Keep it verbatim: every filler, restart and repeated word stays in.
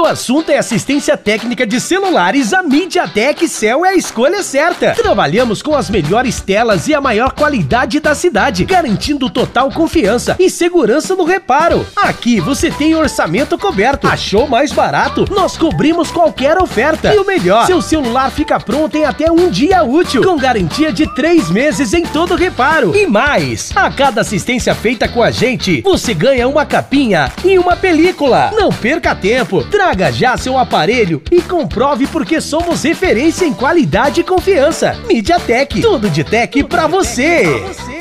o assunto é assistência técnica de celulares, a MediaTek Cell é a escolha certa. Trabalhamos com as melhores telas e a maior qualidade da cidade, garantindo total confiança e segurança no reparo. Aqui você tem orçamento coberto. Achou mais barato? Nós cobrimos qualquer oferta. E o melhor, seu celular fica pronto em até um dia útil, com garantia de três meses em todo reparo. E mais, a cada assistência feita com a gente, você ganha uma capinha e uma película. Não perca tempo, traga já seu aparelho e comprove porque somos referência em qualidade e confiança. MediaTek, tudo de tech pra você.